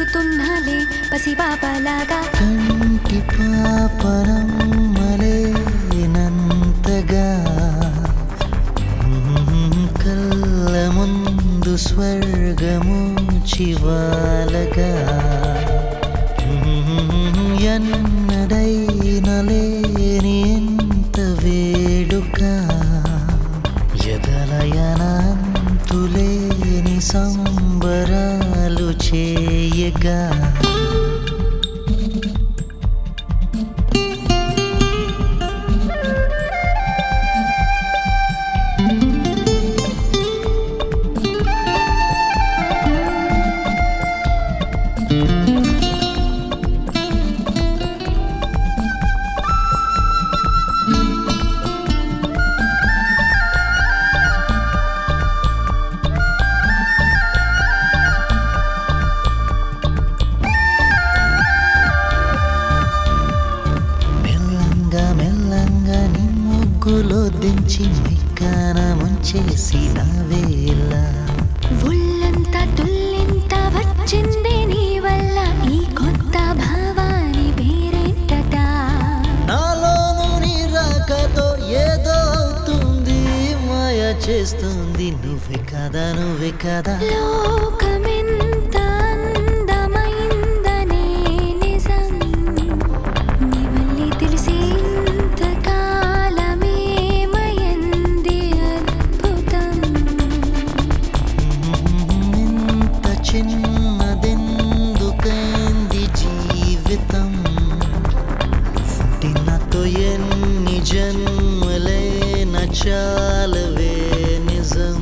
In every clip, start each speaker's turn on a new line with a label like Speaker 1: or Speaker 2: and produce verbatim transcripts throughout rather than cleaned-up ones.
Speaker 1: తిరుగుతున్నాలే పసిపాపలాగా
Speaker 2: కంటి పాపరమ్మలేనంతగా కళ్ళ ముందు స్వర్గము చివాలగా ఎన్నడైన లేని ఎంత వేడుక ఎదలయనంతులేని సంబరాలు చేయగా మెల్లంగా నీ ముగ్గులో దించి మిక్కాన ముంచేసి నా వేళ
Speaker 1: ఒళ్ళంతా తుల్లింత వచ్చింది నీ వల్ల ఈ కొత్త భావాని పేరేంటట
Speaker 2: నాలోను నీ రాకతో ఏదో అవుతుంది మాయ చేస్తుంది నువ్వే కదా నువ్వే కదా
Speaker 1: లోకమెంత అందమైందనే నిజం నీ వల్లే తెలిసి ఇంతకాలమేమయంది అద్భుతం
Speaker 2: ఇంత చిన్నదెందుకైంది జీవితం నాతో ఎన్ని జన్మలైన చాలవే నిజం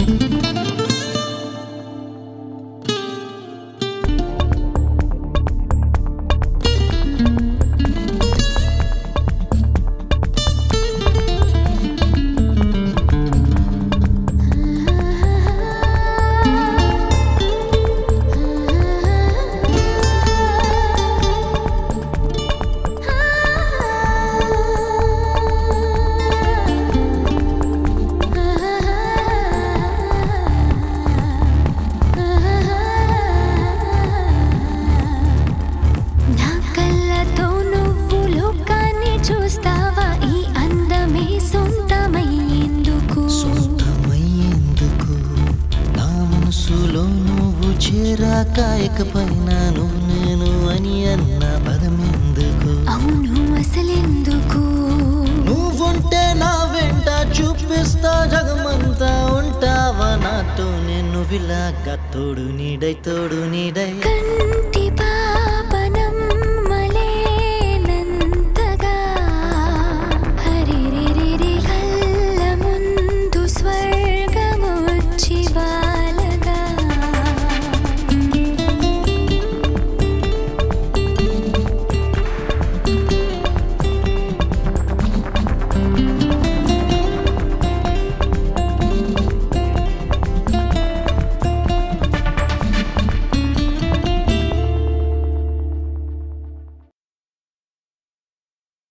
Speaker 1: నా కళ్ళతో నువ్వు లోకాన్ని చూస్తావా ఈ అందమే సొంతమయ్యేందుకు
Speaker 2: సొంతమయ్యేందుకు నా మనసులో నువ్వు చేరాక ఇకపైన నువ్వు నేను అని అన్న పదమెందుకు
Speaker 1: అవును అసలెందుకు
Speaker 2: నువ్వుంటే నా వెంట చూపిస్తా జగమంతా ఉంటావా నాతో నేను విలాగా తోడు నీడై తోడు నీడై
Speaker 1: కంటి